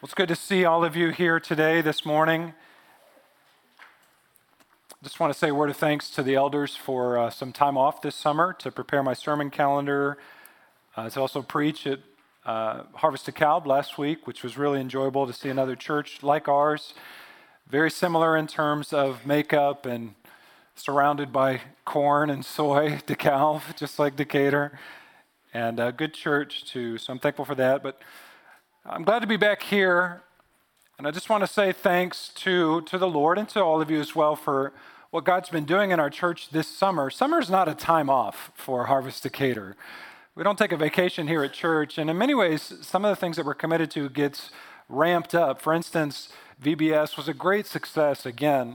Well, it's good to see all of you here today, this morning. Just want to say a word of thanks to the elders for some time off this summer to prepare my sermon calendar. To also preach at Harvest DeKalb last week, which was really enjoyable to see another church like ours. Very similar in terms of makeup and surrounded by corn and soy, DeKalb, just like Decatur. And a good church too, so I'm thankful for that. But I'm glad to be back here, and I just want to say thanks to the Lord and to all of you as well for what God's been doing in our church this summer. Summer is not a time off for Harvest Decatur. We don't take a vacation here at church, and in many ways, some of the things that we're committed to gets ramped up. For instance, VBS was a great success again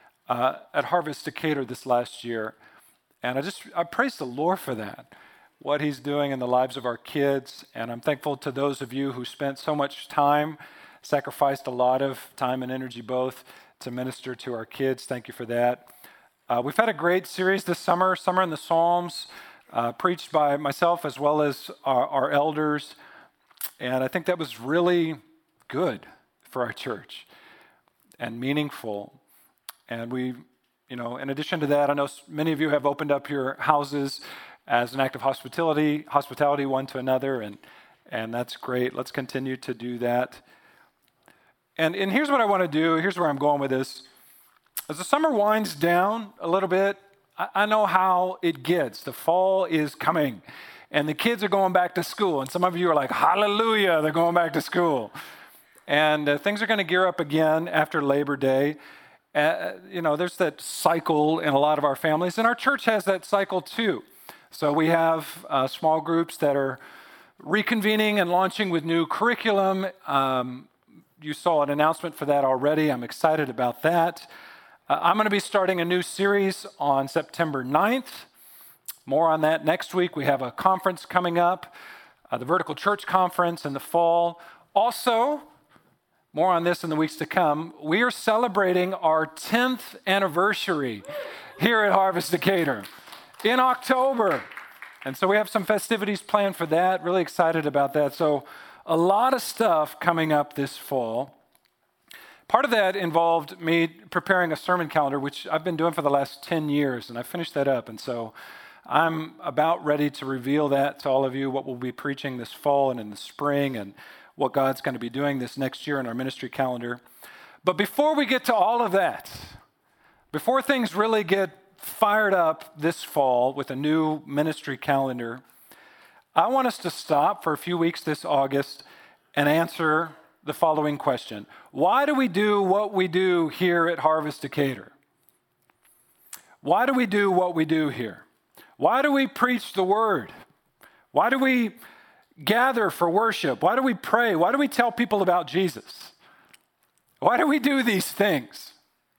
at Harvest Decatur this last year, and I praise the Lord for that. What he's doing in the lives of our kids. And I'm thankful to those of you who spent so much time, sacrificed a lot of time and energy both to minister to our kids. Thank you for that. We've had a great series this summer, Summer in the Psalms, preached by myself as well as our elders. And I think that was really good for our church and meaningful. And in addition to that, I know many of you have opened up your houses as an act of hospitality one to another, and that's great. Let's continue to do that. And here's what I want to do. Here's where I'm going with this. As the summer winds down a little bit, I know how it gets. The fall is coming, and the kids are going back to school. And some of you are like, hallelujah, they're going back to school. And things are going to gear up again after Labor Day. There's that cycle in a lot of our families, and our church has that cycle too. So we have small groups that are reconvening and launching with new curriculum. You saw an announcement for that already. I'm excited about that. I'm going to be starting a new series on September 9th. More on that next week. We have a conference coming up, the Vertical Church Conference in the fall. Also, more on this in the weeks to come, we are celebrating our 10th anniversary here at Harvest Decatur in October. And so we have some festivities planned for that. Really excited about that. So a lot of stuff coming up this fall. Part of that involved me preparing a sermon calendar, which I've been doing for the last 10 years, and I finished that up. And so I'm about ready to reveal that to all of you, what we'll be preaching this fall and in the spring, and what God's going to be doing this next year in our ministry calendar. But before we get to all of that, before things really get fired up this fall with a new ministry calendar, I want us to stop for a few weeks this August and answer the following question. Why do we do what we do here at Harvest Decatur? Why do we do what we do here? Why do we preach the word? Why do we gather for worship? Why do we pray? Why do we tell people about Jesus? Why do we do these things?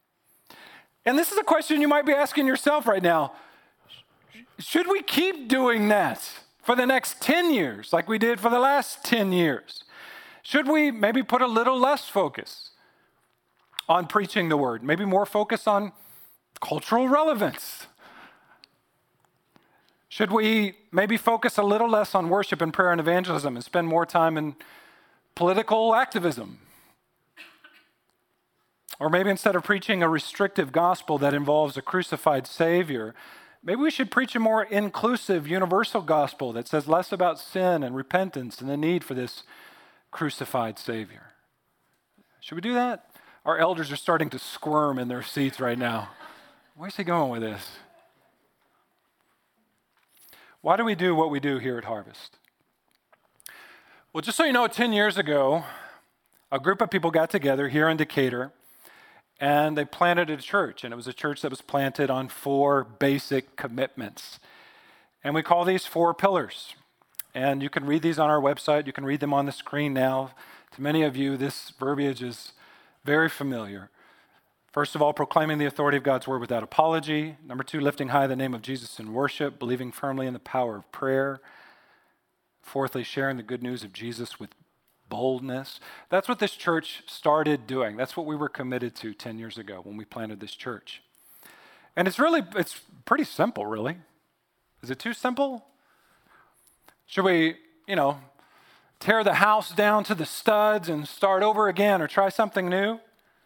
And this is a question you might be asking yourself right now. Should we keep doing that for the next 10 years like we did for the last 10 years? Should we maybe put a little less focus on preaching the word? Maybe more focus on cultural relevance? Should we maybe focus a little less on worship and prayer and evangelism and spend more time in political activism? Or maybe instead of preaching a restrictive gospel that involves a crucified Savior, maybe we should preach a more inclusive, universal gospel that says less about sin and repentance and the need for this crucified Savior. Should we do that? Our elders are starting to squirm in their seats right now. Where's he going with this? Why do we do what we do here at Harvest? Well, just so you know, 10 years ago, a group of people got together here in Decatur, and they planted a church, and it was a church that was planted on 4 basic commitments. And we call these 4 pillars. And you can read these on our website. You can read them on the screen now. To many of you, this verbiage is very familiar. First of all, proclaiming the authority of God's word without apology. Number 2, lifting high the name of Jesus in worship, believing firmly in the power of prayer. Fourthly, sharing the good news of Jesus with boldness. That's what this church started doing. That's what we were committed to 10 years ago when we planted this church. And it's pretty simple, really. Is it too simple? Should we, tear the house down to the studs and start over again or try something new?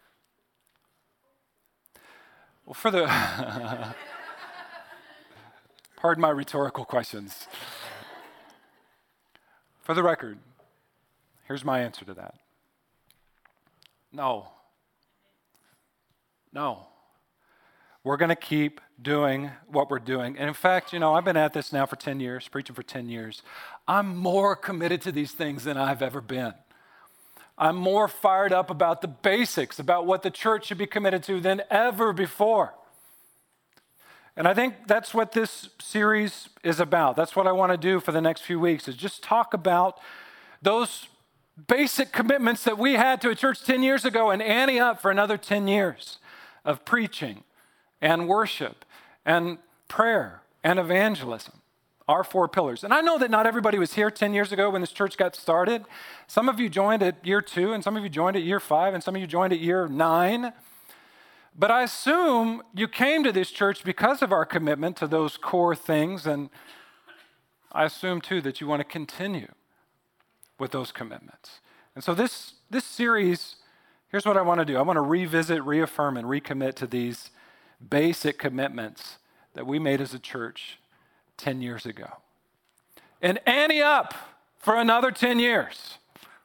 Well, pardon my rhetorical questions. For the record, here's my answer to that. No. We're going to keep doing what we're doing. And in fact, I've been at this now for 10 years, preaching for 10 years. I'm more committed to these things than I've ever been. I'm more fired up about the basics, about what the church should be committed to than ever before. And I think that's what this series is about. That's what I want to do for the next few weeks, is just talk about those basic commitments that we had to a church 10 years ago and ante up for another 10 years of preaching and worship and prayer and evangelism, our 4 pillars. And I know that not everybody was here 10 years ago when this church got started. Some of you joined at year 2, and some of you joined at year 5, and some of you joined at year 9. But I assume you came to this church because of our commitment to those core things, and I assume too that you want to continue with those commitments. And so this series, here's what I want to do. I want to revisit, reaffirm, and recommit to these basic commitments that we made as a church 10 years ago. And ante up for another 10 years.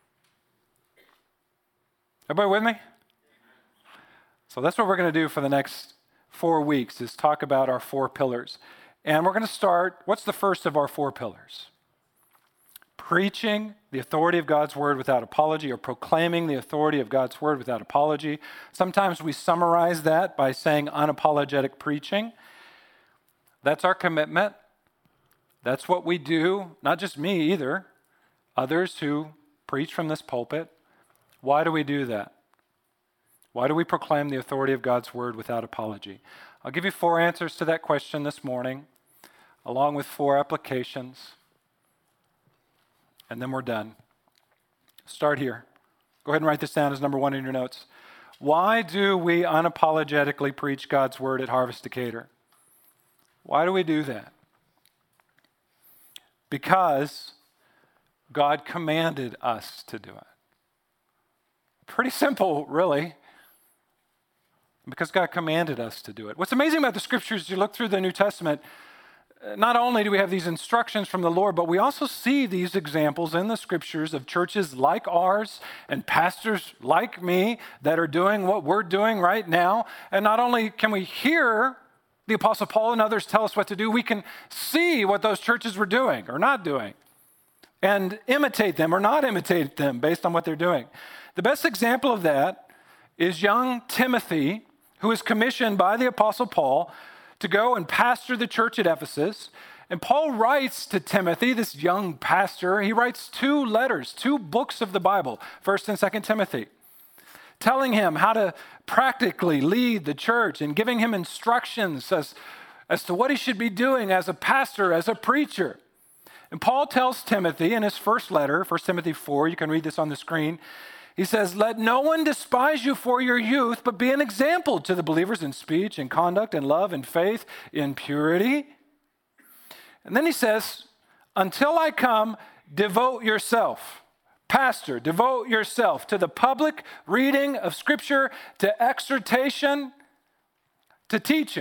Everybody with me? So that's what we're going to do for the next 4 weeks, is talk about our 4 pillars. And we're going to start, what's the first of our 4 pillars? Preaching the authority of God's word without apology, or proclaiming the authority of God's word without apology. Sometimes we summarize that by saying unapologetic preaching. That's our commitment. That's what we do, not just me either, others who preach from this pulpit. Why do we do that? Why do we proclaim the authority of God's word without apology? I'll give you 4 answers to that question this morning, along with 4 applications, and then we're done. Start here. Go ahead and write this down as number 1 in your notes. Why do we unapologetically preach God's word at Harvest Decatur? Why do we do that? Because God commanded us to do it. Pretty simple, really. Because God commanded us to do it. What's amazing about the scriptures, you look through the New Testament, not only do we have these instructions from the Lord, but we also see these examples in the scriptures of churches like ours and pastors like me that are doing what we're doing right now. And not only can we hear the Apostle Paul and others tell us what to do, we can see what those churches were doing or not doing and imitate them or not imitate them based on what they're doing. The best example of that is young Timothy, who is commissioned by the Apostle Paul to go and pastor the church at Ephesus. And Paul writes to Timothy, this young pastor, he writes 2 letters, 2 books of the Bible, 1st and 2nd Timothy, telling him how to practically lead the church and giving him instructions as to what he should be doing as a pastor, as a preacher. And Paul tells Timothy in his first letter, 1 Timothy 4, you can read this on the screen, he says, "Let no one despise you for your youth, but be an example to the believers in speech, in conduct, in love, in faith, in purity." And then he says, "Until I come, devote yourself." Pastor, devote yourself to the public reading of Scripture, to exhortation, to teaching.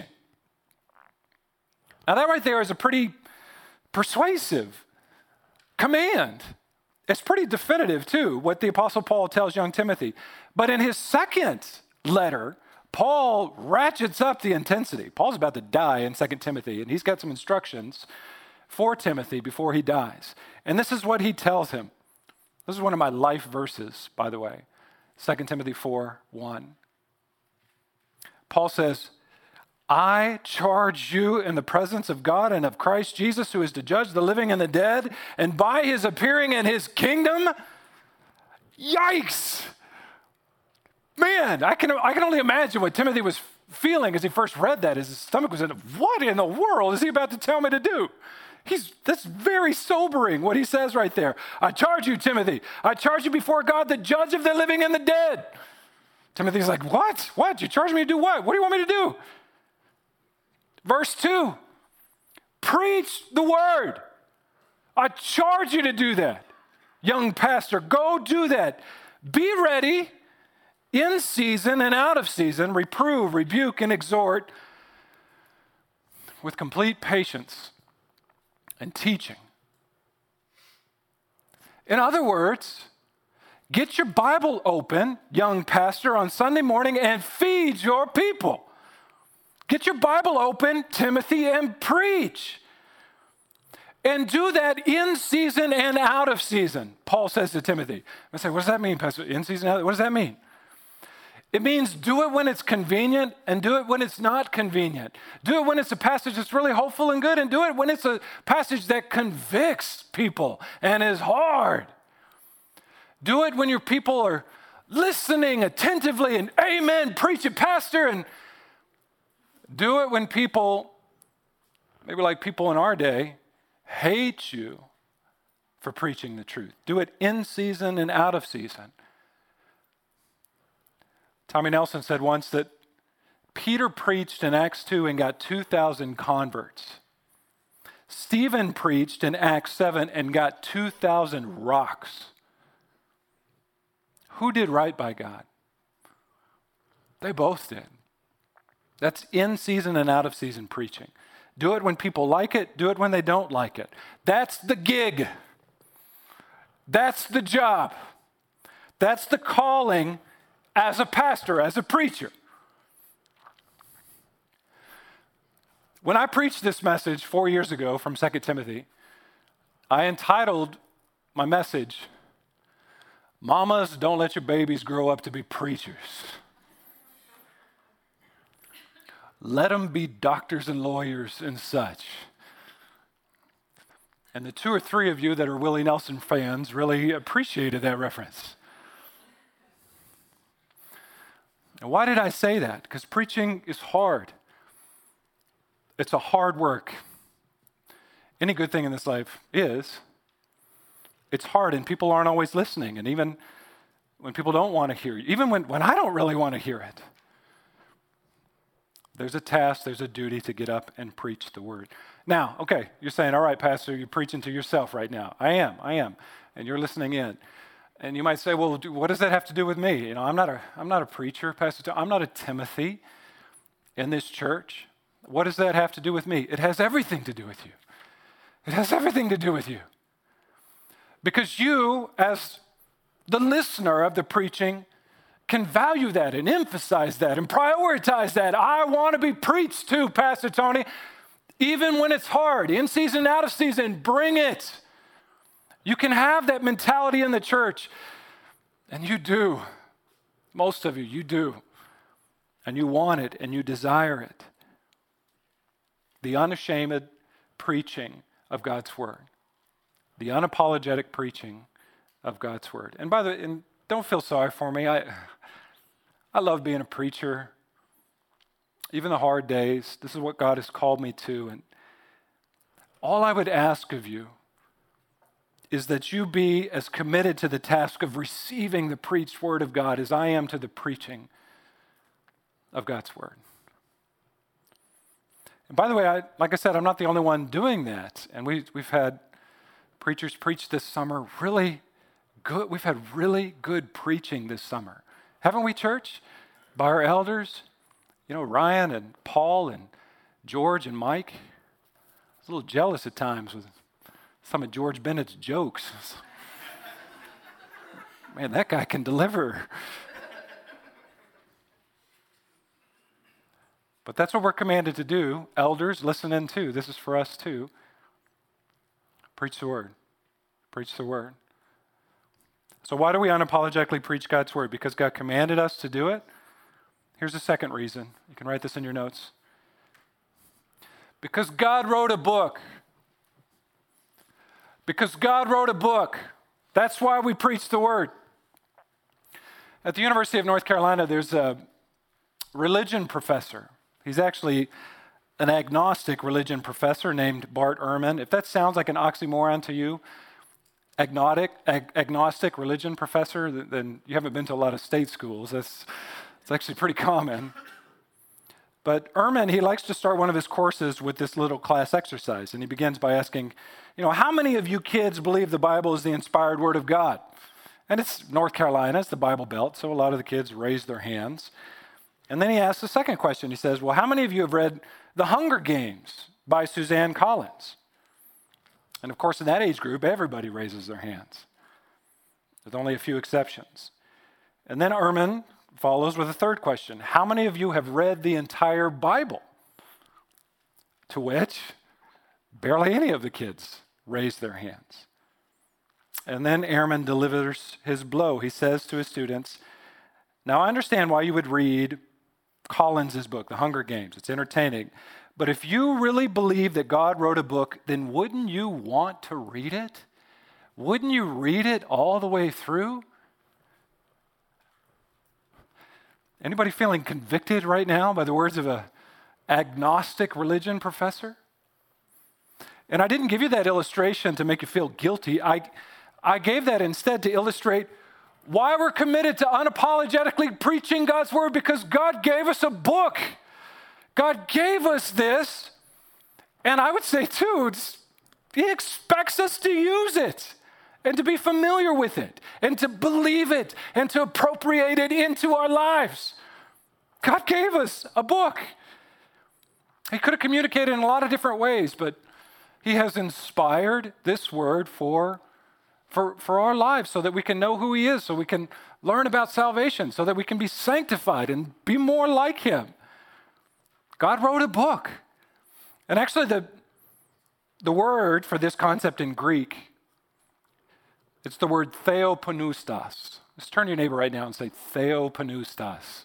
Now that right there is a pretty persuasive command. It's pretty definitive, too, what the Apostle Paul tells young Timothy. But in his second letter, Paul ratchets up the intensity. Paul's about to die in 2 Timothy, and he's got some instructions for Timothy before he dies. And this is what he tells him. This is one of my life verses, by the way, 2 Timothy 4:1. Paul says, "I charge you in the presence of God and of Christ Jesus, who is to judge the living and the dead, and by his appearing in his kingdom." Yikes! Man, I can only imagine what Timothy was feeling as he first read that. His stomach was in, what in the world is he about to tell me to do? That's very sobering what he says right there. "I charge you, Timothy. I charge you before God, the judge of the living and the dead." Timothy's like, what? What? You charge me to do what? What do you want me to do? Verse 2, preach the word. I charge you to do that. young pastor, go do that. Be ready in season and out of season, reprove, rebuke, and exhort with complete patience and teaching. In other words, get your Bible open, young pastor, on Sunday morning and feed your people. Get your Bible open, Timothy, and preach. And do that in season and out of season, Paul says to Timothy. I say, what does that mean, Pastor? In season, out? What does that mean? It means do it when it's convenient and do it when it's not convenient. Do it when it's a passage that's really hopeful and good, and do it when it's a passage that convicts people and is hard. Do it when your people are listening attentively and amen, preach it, Pastor. And do it when people, maybe like people in our day, hate you for preaching the truth. Do it in season and out of season. Tommy Nelson said once that Peter preached in Acts 2 and got 2,000 converts. Stephen preached in Acts 7 and got 2,000 rocks. Who did right by God? They both did. That's in season and out of season preaching. Do it when people like it. Do it when they don't like it. That's the gig. That's the job. That's the calling as a pastor, as a preacher. When I preached this message 4 years ago from 2 Timothy, I entitled my message, Mamas, Don't Let Your Babies Grow Up to Be Preachers. Let them be doctors and lawyers and such. And the 2 or 3 of you that are Willie Nelson fans really appreciated that reference. And why did I say that? Because preaching is hard. It's a hard work. Any good thing in this life is. It's hard, and people aren't always listening. And even when people don't want to hear you, even when I don't really want to hear it, there's a task, there's a duty to get up and preach the word. Now, okay, you're saying, all right, Pastor, you're preaching to yourself right now. I am. And you're listening in. And you might say, well, what does that have to do with me? You know, I'm not a preacher, Pastor. I'm not a Timothy in this church. What does that have to do with me? It has everything to do with you. It has everything to do with you. Because you, as the listener of the preaching, can value that and emphasize that and prioritize that. I want to be preached to, Pastor Tony, even when it's hard, in season, out of season, bring it. You can have that mentality in the church, and you do. Most of you, you do. And you want it, and you desire it. The unashamed preaching of God's word. The unapologetic preaching of God's word. And by the way, and don't feel sorry for me. I love being a preacher. Even the hard days, this is what God has called me to. And all I would ask of you is that you be as committed to the task of receiving the preached word of God as I am to the preaching of God's word. And by the way, like I said, I'm not the only one doing that. And we've had preachers preach this summer really good. We've had really good preaching this summer. Haven't we, church? By our elders, Ryan and Paul and George and Mike. I was a little jealous at times with some of George Bennett's jokes. Man, that guy can deliver. But that's what we're commanded to do. Elders, listen in too. This is for us too. Preach the word. Preach the word. So why do we unapologetically preach God's word? Because God commanded us to do it. Here's the second reason. You can write this in your notes. Because God wrote a book. Because God wrote a book. That's why we preach the word. At the University of North Carolina, there's a religion professor. He's actually an agnostic religion professor named Bart Ehrman. If that sounds like an oxymoron to you, agnostic religion professor, then you haven't been to a lot of state schools. It's actually pretty common. But Ehrman, he likes to start one of his courses with this little class exercise. And he begins by asking, how many of you kids believe the Bible is the inspired word of God? And it's North Carolina, it's the Bible Belt, so a lot of the kids raise their hands. And then he asks the second question. He says, well, how many of you have read The Hunger Games by Suzanne Collins? And of course, in that age group, everybody raises their hands, with only a few exceptions. And then Ehrman follows with a third question. How many of you have read the entire Bible? To which barely any of the kids raised their hands. And then Ehrman delivers his blow. He says to his students, now I understand why you would read Collins' book, The Hunger Games. It's entertaining. But if you really believe that God wrote a book, then wouldn't you want to read it? Wouldn't you read it all the way through? Anybody feeling convicted right now by the words of an agnostic religion professor? And I didn't give you that illustration to make you feel guilty. I gave that instead to illustrate why we're committed to unapologetically preaching God's word, because God gave us a book. God gave us this, and I would say too, he expects us to use it and to be familiar with it and to believe it and to appropriate it into our lives. God gave us a book. He could have communicated in a lot of different ways, but he has inspired this word for our lives so that we can know who he is, so we can learn about salvation, so that we can be sanctified and be more like him. God wrote a book. And actually the word for this concept in Greek, it's the word theopneustos. Just turn to your neighbor right now and say theopneustos.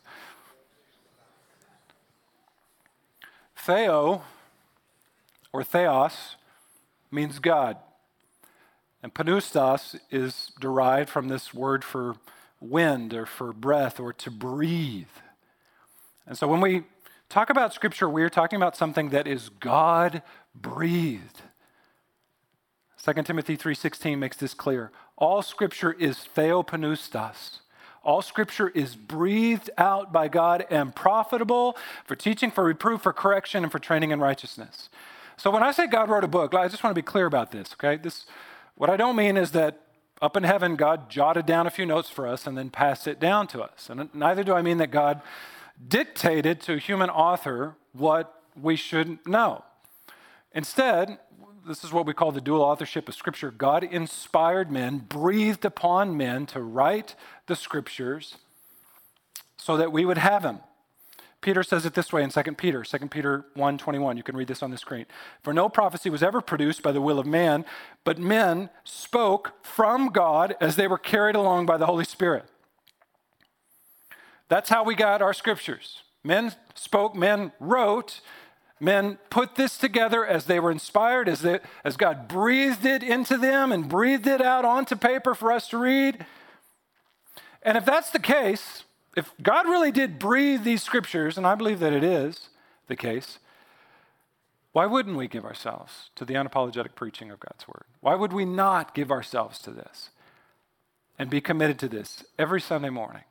Theo, or theos, means God. And pneustos is derived from this word for wind or for breath or to breathe. And so when we talk about Scripture, we're talking about something that is God-breathed. 2 Timothy 3:16 makes this clear. All Scripture is theopneustos. All Scripture is breathed out by God and profitable for teaching, for reproof, for correction, and for training in righteousness. So when I say God wrote a book, I just want to be clear about this, okay? What I don't mean is that up in heaven, God jotted down a few notes for us and then passed it down to us. And neither do I mean that God dictated to a human author what we should know. Instead, this is what we call the dual authorship of Scripture. God inspired men, breathed upon men to write the Scriptures so that we would have them. Peter says it this way in 2 Peter 1:21. You can read this on the screen. For no prophecy was ever produced by the will of man, but men spoke from God as they were carried along by the Holy Spirit. That's how we got our Scriptures. Men spoke, men wrote, men put this together as they were inspired, as God breathed it into them and breathed it out onto paper for us to read. And if that's the case, if God really did breathe these Scriptures, and I believe that it is the case, why wouldn't we give ourselves to the unapologetic preaching of God's Word? Why would we not give ourselves to this and be committed to this every Sunday morning?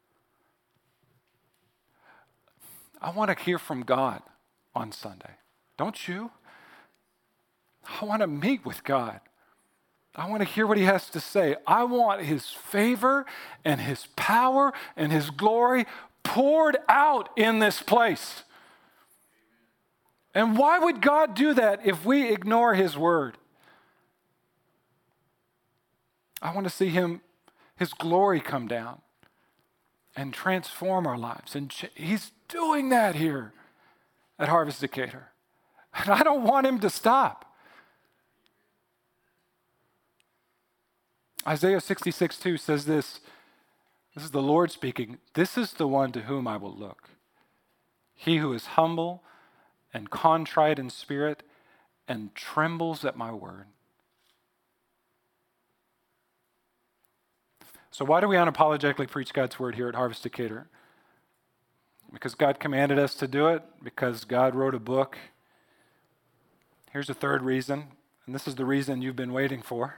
I want to hear from God on Sunday. Don't you? I want to meet with God. I want to hear what he has to say. I want his favor and his power and his glory poured out in this place. And why would God do that if we ignore his word? I want to see his glory come down and transform our lives. And he's doing that here at Harvest Decatur. And I don't want him to stop. Isaiah 66:2 says this. This is the Lord speaking. This is the one to whom I will look. He who is humble and contrite in spirit and trembles at my word. So why do we unapologetically preach God's word here at Harvest Decatur? Because God commanded us to do it, because God wrote a book. Here's a third reason, and this is the reason you've been waiting for.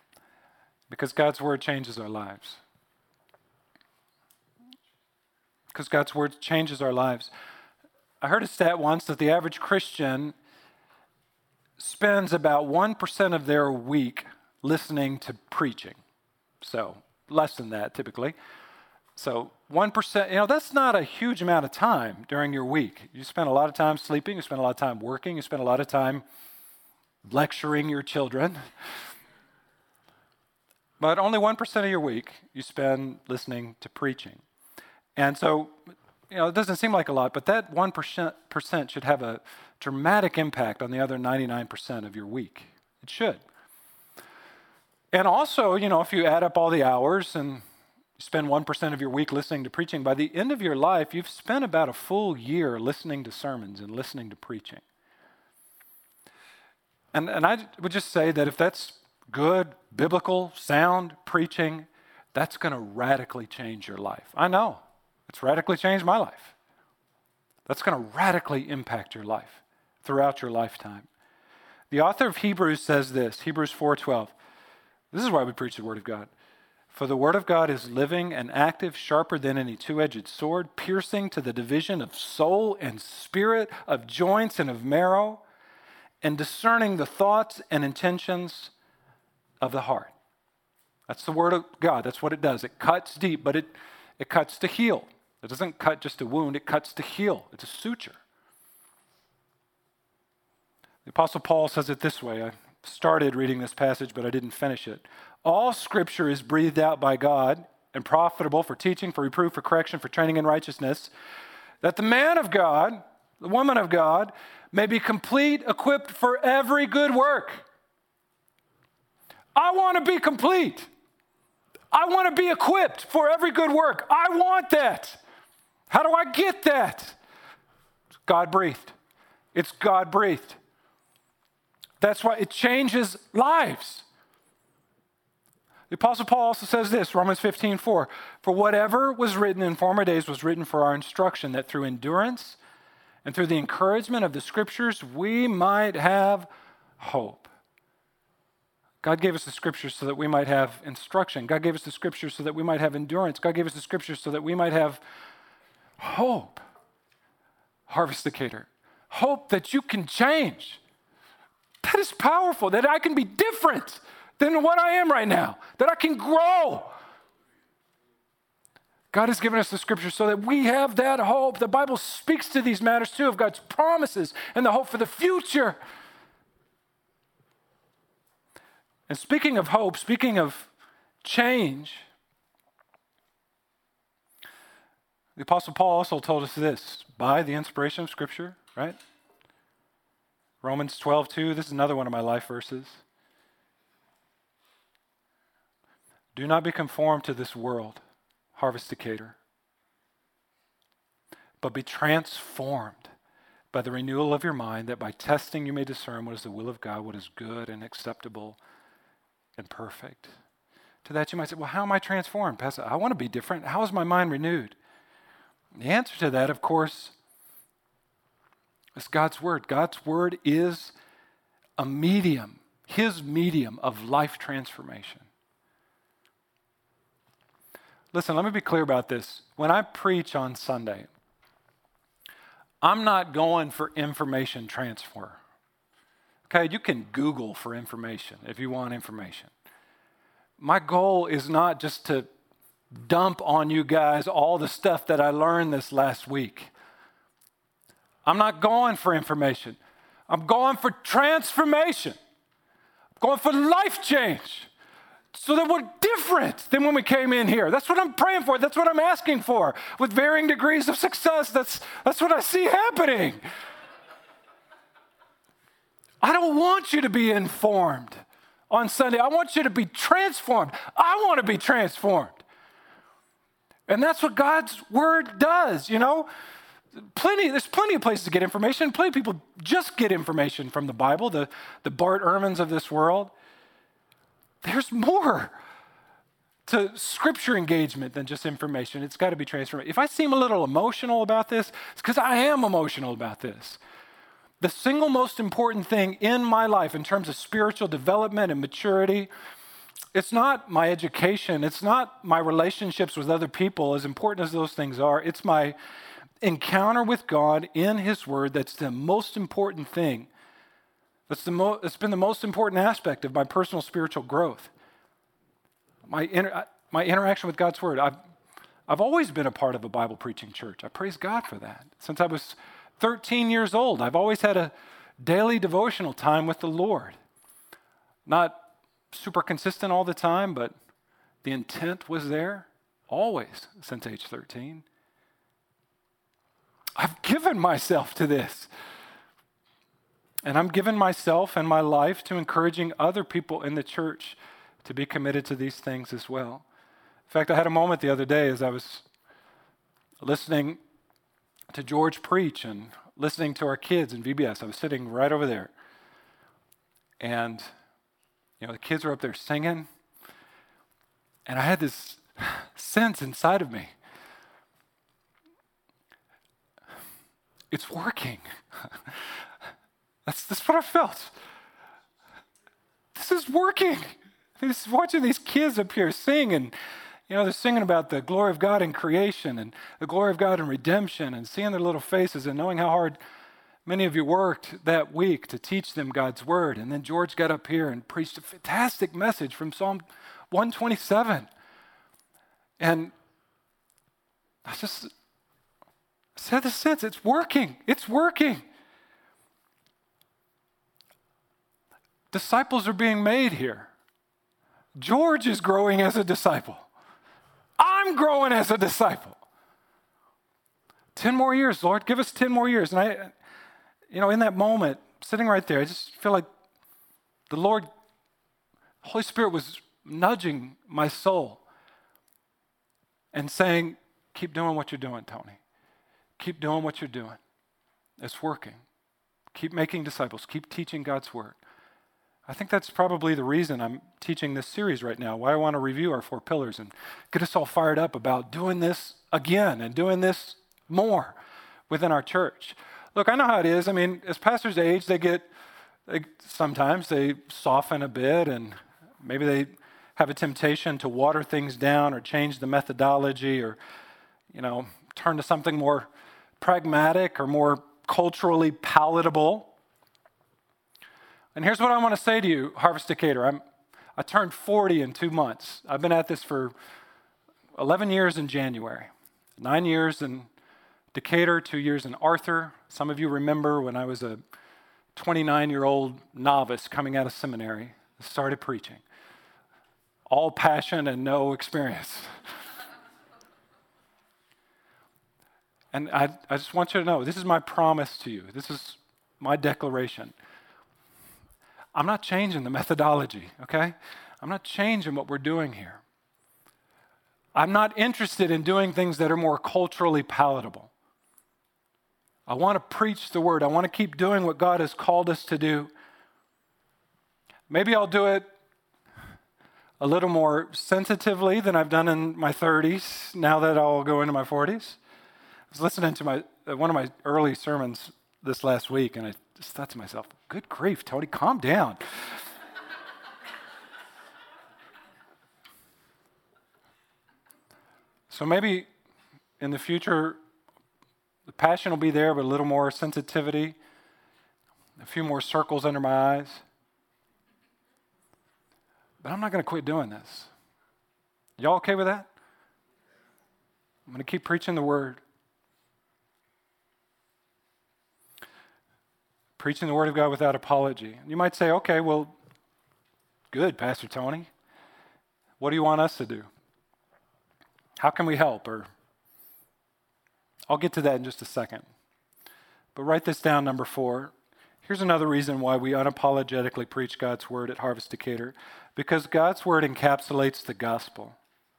Because God's word changes our lives. because God's word changes our lives. I heard a stat once that the average Christian spends about 1% of their week listening to preaching. So less than that typically. So 1%, that's not a huge amount of time during your week. You spend a lot of time sleeping, you spend a lot of time working, you spend a lot of time lecturing your children. But only 1% of your week you spend listening to preaching. And so, it doesn't seem like a lot, but that 1% should have a dramatic impact on the other 99% of your week. It should. And also, if you add up all the hours and spend 1% of your week listening to preaching, by the end of your life, you've spent about a full year listening to sermons and listening to preaching. And I would just say that if that's good, biblical, sound preaching, that's going to radically change your life. I know. It's radically changed my life. That's going to radically impact your life throughout your lifetime. The author of Hebrews says this, Hebrews 4:12. This is why we preach the Word of God. For the Word of God is living and active, sharper than any two-edged sword, piercing to the division of soul and spirit, of joints and of marrow, and discerning the thoughts and intentions of the heart. That's the Word of God. That's what it does. It cuts deep, but it cuts to heal. It doesn't cut just a wound, it cuts to heal. It's a suture. The Apostle Paul says it this way. I started reading this passage, but I didn't finish it. All Scripture is breathed out by God and profitable for teaching, for reproof, for correction, for training in righteousness, that the man of God, the woman of God, may be complete, equipped for every good work. I want to be complete. I want to be equipped for every good work. I want that. How do I get that? It's God-breathed. It's God-breathed. That's why it changes lives. The Apostle Paul also says this, Romans 15:4, for whatever was written in former days was written for our instruction, that through endurance and through the encouragement of the Scriptures, we might have hope. God gave us the Scriptures so that we might have instruction. God gave us the Scriptures so that we might have endurance. God gave us the Scriptures so that we might have hope. Harvest Decatur. Hope that you can change. That is powerful, that I can be different than what I am right now, that I can grow. God has given us the Scriptures so that we have that hope. The Bible speaks to these matters too, of God's promises and the hope for the future. And speaking of hope, speaking of change, the Apostle Paul also told us this, by the inspiration of Scripture, right? Romans 12:2, this is another one of my life verses. Do not be conformed to this world, Harvest Decatur, but be transformed by the renewal of your mind, that by testing you may discern what is the will of God, what is good and acceptable and perfect. To that you might say, well, how am I transformed, Pastor? I want to be different. How is my mind renewed? The answer to that, of course, is God's Word. God's Word is a medium, His medium of life transformation. Listen, let me be clear about this. When I preach on Sunday, I'm not going for information transfer. Okay, you can Google for information if you want information. My goal is not just to dump on you guys all the stuff that I learned this last week. I'm not going for information. I'm going for transformation. I'm going for life change so that we're different than when we came in here. That's what I'm praying for. That's what I'm asking for. With varying degrees of success, that's what I see happening. I don't want you to be informed on Sunday. I want you to be transformed. I want to be transformed. And that's what God's Word does, There's plenty of places to get information. Plenty of people just get information from the Bible, the Bart Ehrmans of this world. There's more to Scripture engagement than just information. It's got to be transformed. If I seem a little emotional about this, it's because I am emotional about this. The single most important thing in my life in terms of spiritual development and maturity It's not my education. It's not my relationships with other people, as important as those things are. It's my encounter with God in His Word that's the most important thing. It's been the most important aspect of my personal spiritual growth. My interaction with God's Word. I've always been a part of a Bible preaching church. I praise God for that. Since I was 13 years old, I've always had a daily devotional time with the Lord. Not super consistent all the time, but the intent was there always since age 13. I've given myself to this. And I'm giving myself and my life to encouraging other people in the church to be committed to these things as well. In fact, I had a moment the other day as I was listening to George preach and listening to our kids in VBS. I was sitting right over there. And the kids were up there singing, and I had this sense inside of me. It's working. That's what I felt. This is working. Just watching these kids up here sing, and they're singing about the glory of God in creation and the glory of God in redemption, and seeing their little faces and knowing how hard many of you worked that week to teach them God's word. And then George got up here and preached a fantastic message from Psalm 127. And I just had the sense, it's working. It's working. Disciples are being made here. George is growing as a disciple. I'm growing as a disciple. 10 more years, Lord, give us 10 more years. And in that moment, sitting right there, I just feel like the Holy Spirit was nudging my soul and saying, keep doing what you're doing, Tony. Keep doing what you're doing. It's working. Keep making disciples. Keep teaching God's word. I think that's probably the reason I'm teaching this series right now, why I want to review our 4 pillars and get us all fired up about doing this again and doing this more within our church. Look, I know how it is. I mean, as pastors age, sometimes they soften a bit, and maybe they have a temptation to water things down or change the methodology or, turn to something more pragmatic or more culturally palatable. And here's what I want to say to you, Harvest Decatur. I turned 40 in 2 months. I've been at this for 11 years in January, 9 years in Decatur, 2 years in Arthur. Some of you remember when I was a 29-year-old novice coming out of seminary, started preaching. All passion and no experience. And I just want you to know, this is my promise to you. This is my declaration. I'm not changing the methodology, okay? I'm not changing what we're doing here. I'm not interested in doing things that are more culturally palatable. I want to preach the word. I want to keep doing what God has called us to do. Maybe I'll do it a little more sensitively than I've done in my 30s, now that I'll go into my 40s. I was listening to one of my early sermons this last week, and I just thought to myself, good grief, Tony, calm down. So maybe in the future, the passion will be there, but a little more sensitivity, a few more circles under my eyes. But I'm not going to quit doing this. Y'all okay with that? I'm going to keep preaching the word. Preaching the word of God without apology. You might say, okay, well, good, Pastor Tony. What do you want us to do? How can we help? Or I'll get to that in just a second. But write this down, number 4. Here's another reason why we unapologetically preach God's word at Harvest Decatur. Because God's word encapsulates the gospel.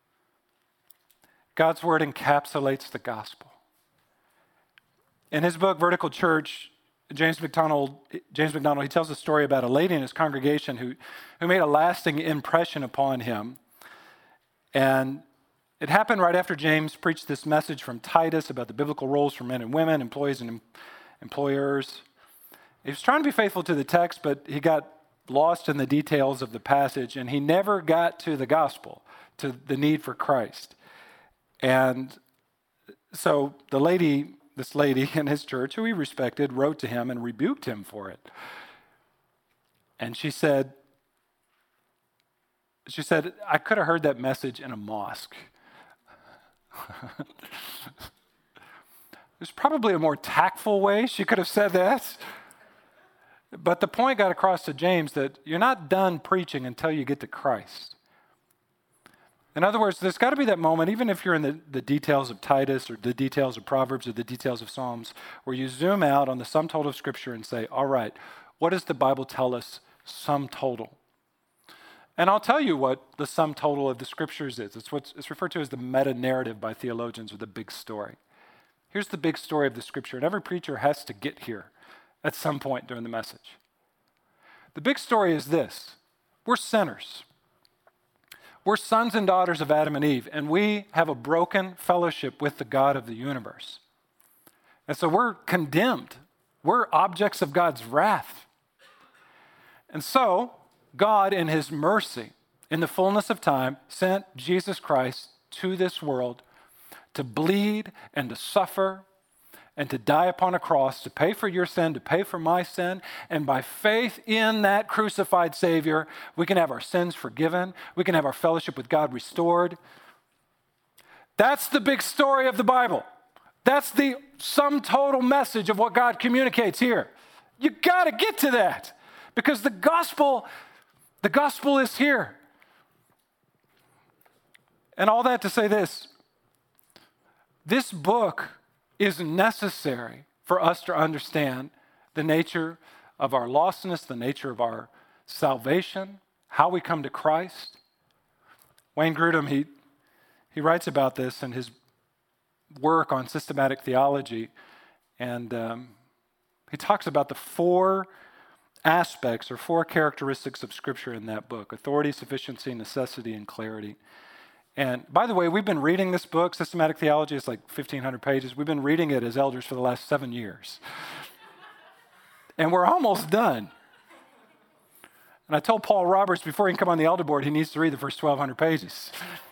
God's word encapsulates the gospel. In his book, Vertical Church, James MacDonald, he tells a story about a lady in his congregation who made a lasting impression upon him. And it happened right after James preached this message from Titus about the biblical roles for men and women, employees and employers. He was trying to be faithful to the text, but he got lost in the details of the passage, and he never got to the gospel, to the need for Christ. And so this lady in his church, who he respected, wrote to him and rebuked him for it. And she said, I could have heard that message in a mosque. There's probably a more tactful way she could have said that. But the point got across to James that you're not done preaching until you get to Christ. In other words, there's got to be that moment, even if you're in the details of Titus or the details of Proverbs or the details of Psalms, where you zoom out on the sum total of Scripture and say, all right, what does the Bible tell us sum total? And I'll tell you what the sum total of the Scriptures is. It's referred to as the meta-narrative by theologians, or the big story. Here's the big story of the Scripture, and every preacher has to get here at some point during the message. The big story is this: we're sinners. We're sons and daughters of Adam and Eve, and we have a broken fellowship with the God of the universe. And so we're condemned. We're objects of God's wrath. And so God, in his mercy, in the fullness of time, sent Jesus Christ to this world to bleed and to suffer and to die upon a cross, to pay for your sin, to pay for my sin. And by faith in that crucified Savior, we can have our sins forgiven. We can have our fellowship with God restored. That's the big story of the Bible. That's the sum total message of what God communicates here. You got to get to that, because the gospel is here. And all that to say this book is necessary for us to understand the nature of our lostness, the nature of our salvation, how we come to Christ. Wayne Grudem, he writes about this in his work on systematic theology, and he talks about the four aspects or four characteristics of Scripture in that book: authority, sufficiency, necessity, and clarity. And by the way, we've been reading this book, Systematic Theology. It's like 1,500 pages. We've been reading it as elders for the last 7 years. And we're almost done. And I told Paul Roberts before he can come on the elder board, he needs to read the first 1,200 pages.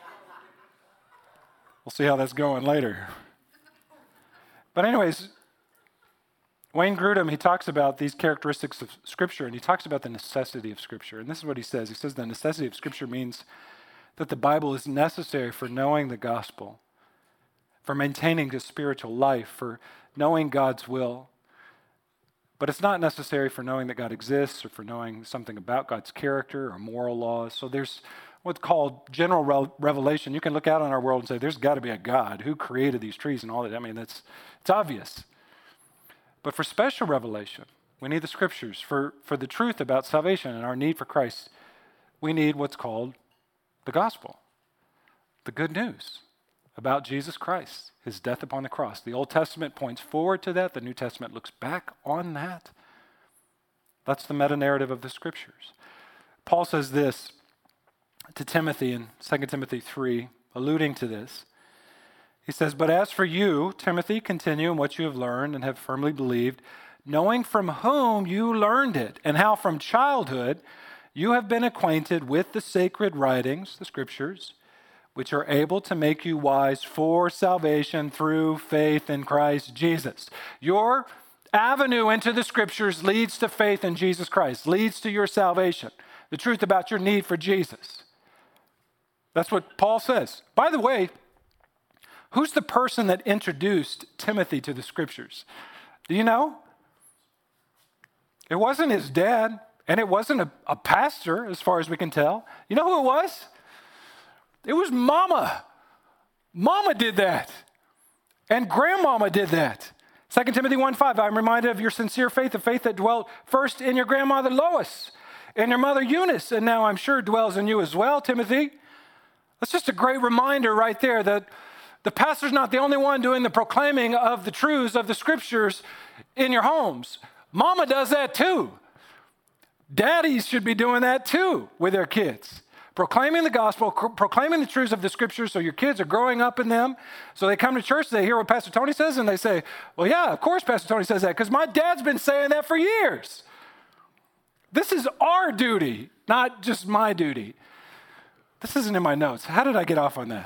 We'll see how that's going later. But anyways, Wayne Grudem, he talks about these characteristics of Scripture, and he talks about the necessity of Scripture. And this is what he says. He says the necessity of Scripture means that the Bible is necessary for knowing the gospel, for maintaining a spiritual life, for knowing God's will. But it's not necessary for knowing that God exists or for knowing something about God's character or moral laws. So there's what's called general revelation. You can look out on our world and say, there's got to be a God who created these trees and all that. I mean, it's obvious. But for special revelation, we need the Scriptures. For the truth about salvation and our need for Christ, we need what's called the gospel, the good news about Jesus Christ, his death upon the cross. The Old Testament points forward to that. The New Testament looks back on that. That's the meta-narrative of the Scriptures. Paul says this to Timothy in 2 Timothy 3, alluding to this. He says, "But as for you, Timothy, continue in what you have learned and have firmly believed, knowing from whom you learned it, and how from childhood you have been acquainted with the sacred writings, the Scriptures, which are able to make you wise for salvation through faith in Christ Jesus." Your avenue into the Scriptures leads to faith in Jesus Christ, leads to your salvation, the truth about your need for Jesus. That's what Paul says. By the way, who's the person that introduced Timothy to the Scriptures? Do you know? It wasn't his dad. And it wasn't a pastor, as far as we can tell. You know who it was? It was Mama. Mama did that. And Grandmama did that. 2 Timothy 1:5, "I'm reminded of your sincere faith, the faith that dwelt first in your grandmother Lois and your mother Eunice, and now I'm sure dwells in you as well, Timothy." That's just a great reminder right there that the pastor's not the only one doing the proclaiming of the truths of the Scriptures in your homes. Mama does that too. Daddies should be doing that too with their kids. Proclaiming the gospel, proclaiming the truths of the Scriptures so your kids are growing up in them. So they come to church, they hear what Pastor Tony says, and they say, well, yeah, of course Pastor Tony says that, because my dad's been saying that for years. This is our duty, not just my duty. This isn't in my notes. How did I get off on that?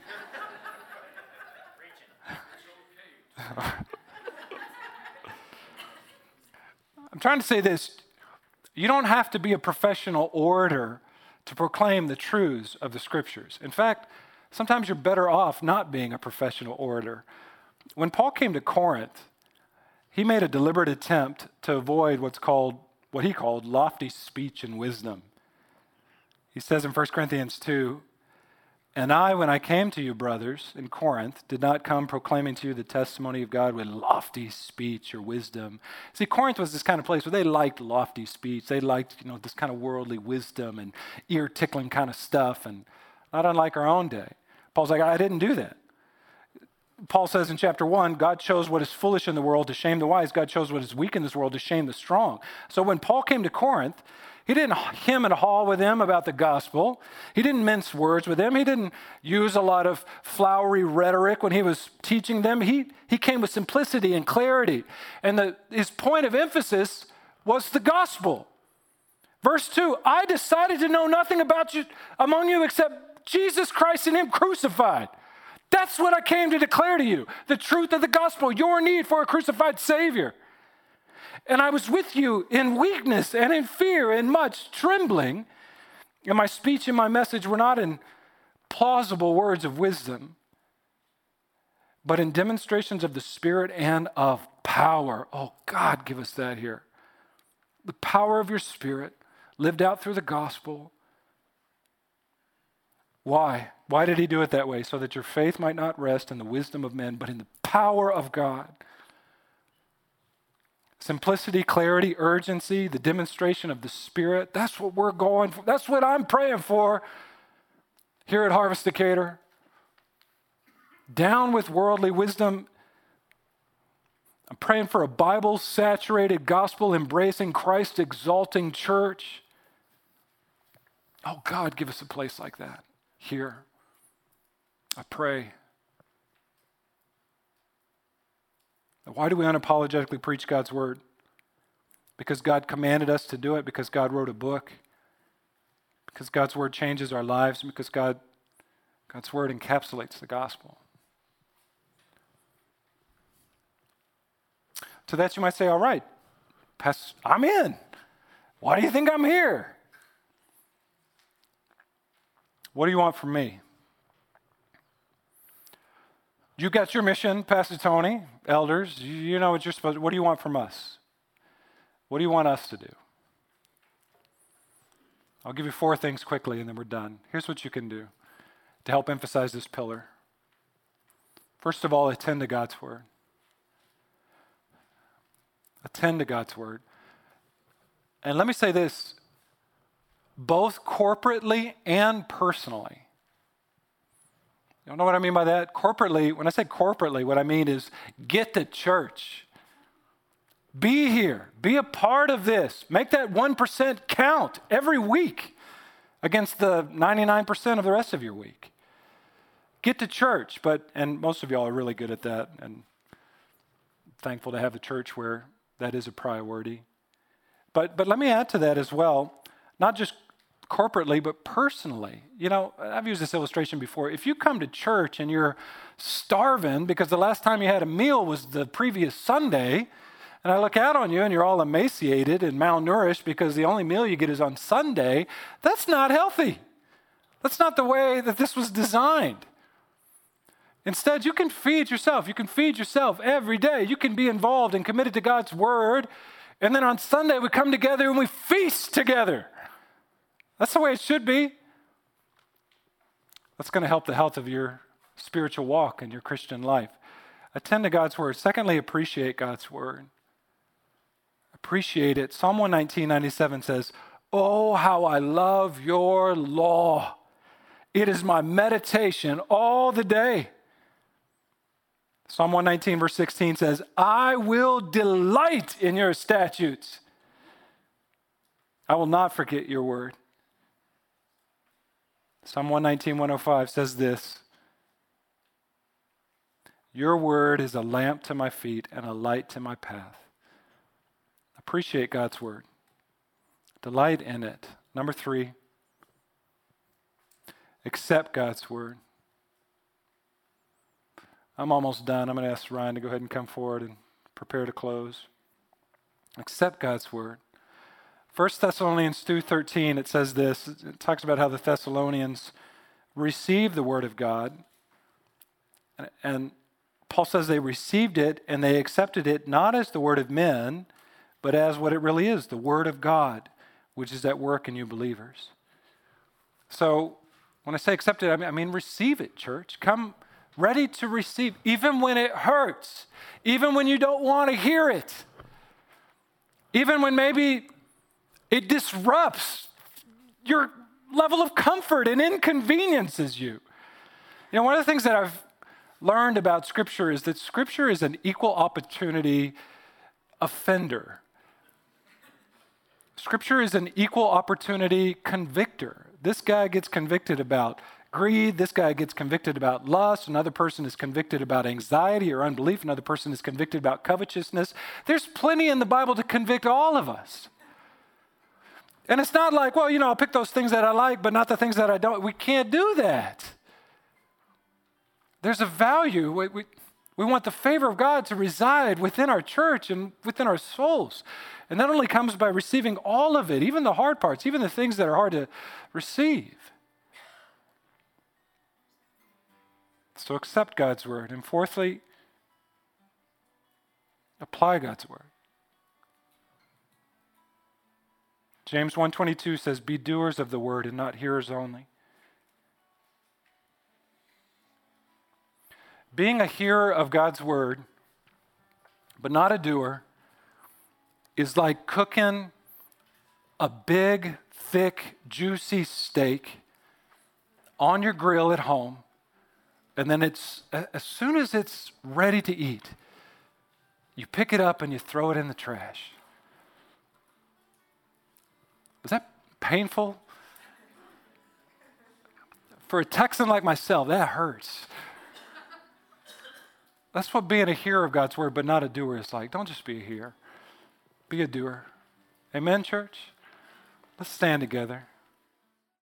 I'm trying to say this. You don't have to be a professional orator to proclaim the truths of the Scriptures. In fact, sometimes you're better off not being a professional orator. When Paul came to Corinth, he made a deliberate attempt to avoid what he called lofty speech and wisdom. He says in 1 Corinthians 2, "And I, when I came to you, brothers, in Corinth, did not come proclaiming to you the testimony of God with lofty speech or wisdom." See, Corinth was this kind of place where they liked lofty speech. They liked, this kind of worldly wisdom and ear-tickling kind of stuff, and not unlike our own day. Paul's like, I didn't do that. Paul says in chapter 1, God chose what is foolish in the world to shame the wise. God chose what is weak in this world to shame the strong. So when Paul came to Corinth, he didn't hem and haw with them about the gospel. He didn't mince words with them. He didn't use a lot of flowery rhetoric when he was teaching them. He came with simplicity and clarity. And his point of emphasis was the gospel. Verse 2, "I decided to know nothing about you among you except Jesus Christ and him crucified. That's what I came to declare to you, the truth of the gospel, your need for a crucified Savior. And I was with you in weakness and in fear and much trembling. And my speech and my message were not in plausible words of wisdom, but in demonstrations of the Spirit and of power." Oh, God, give us that here. The power of your Spirit lived out through the gospel. Why? Why did he do it that way? So that your faith might not rest in the wisdom of men, but in the power of God. Simplicity, clarity, urgency, the demonstration of the Spirit. That's what we're going for. That's what I'm praying for here at Harvest Decatur. Down with worldly wisdom. I'm praying for a Bible-saturated, gospel-embracing, Christ-exalting church. Oh, God, give us a place like that here. I pray. Why do we unapologetically preach God's word? Because God commanded us to do it, because God wrote a book, because God's word changes our lives, and because God's word encapsulates the gospel. To that you might say, all right, Pastor, I'm in. Why do you think I'm here? What do you want from me? You got your mission, Pastor Tony, elders. You know what you're supposed to. What do you want from us? What do you want us to do? I'll give you 4 things quickly and then we're done. Here's what you can do to help emphasize this pillar. First of all, attend to God's word. Attend to God's word. And let me say this, both corporately and personally. You know what I mean by that? Corporately, when I say corporately, what I mean is get to church. Be here. Be a part of this. Make that 1% count every week against the 99% of the rest of your week. Get to church, and most of y'all are really good at that, and thankful to have a church where that is a priority. But let me add to that as well, not just corporately, but personally. You know, I've used this illustration before. If you come to church and you're starving because the last time you had a meal was the previous Sunday, and I look out on you and you're all emaciated and malnourished because the only meal you get is on Sunday, that's not healthy. That's not the way that this was designed. Instead, you can feed yourself. You can feed yourself every day. You can be involved and committed to God's word. And then on Sunday, we come together and we feast together. That's the way it should be. That's going to help the health of your spiritual walk and your Christian life. Attend to God's word. Secondly, appreciate God's word. Appreciate it. Psalm 119:97 says, "Oh, how I love your law. It is my meditation all the day." Psalm 119 verse 16 says, "I will delight in your statutes. I will not forget your word." Psalm 119:105 says this, "Your word is a lamp to my feet and a light to my path." Appreciate God's word. Delight in it. Number 3, accept God's word. I'm almost done. I'm going to ask Ryan to go ahead and come forward and prepare to close. Accept God's word. 1 Thessalonians 2:13, it says this. It talks about how the Thessalonians received the word of God. And Paul says they received it and they accepted it not as the word of men, but as what it really is, the word of God, which is at work in you believers. So when I say accept it, I mean receive it, church. Come ready to receive, even when it hurts, even when you don't want to hear it, even when maybe it disrupts your level of comfort and inconveniences you. You know, one of the things that I've learned about Scripture is that Scripture is an equal opportunity offender. Scripture is an equal opportunity convictor. This guy gets convicted about greed. This guy gets convicted about lust. Another person is convicted about anxiety or unbelief. Another person is convicted about covetousness. There's plenty in the Bible to convict all of us. And it's not like, well, I'll pick those things that I like, but not the things that I don't. We can't do that. There's a value. We want the favor of God to reside within our church and within our souls. And that only comes by receiving all of it, even the hard parts, even the things that are hard to receive. So accept God's word. And fourthly, apply God's word. James 1:22 says, be doers of the word and not hearers only. Being a hearer of God's word, but not a doer, is like cooking a big, thick, juicy steak on your grill at home, and then as soon as it's ready to eat, you pick it up and you throw it in the trash. Is that painful? For a Texan like myself, that hurts. That's what being a hearer of God's word, but not a doer is like. Don't just be a hearer. Be a doer. Amen, church? Let's stand together.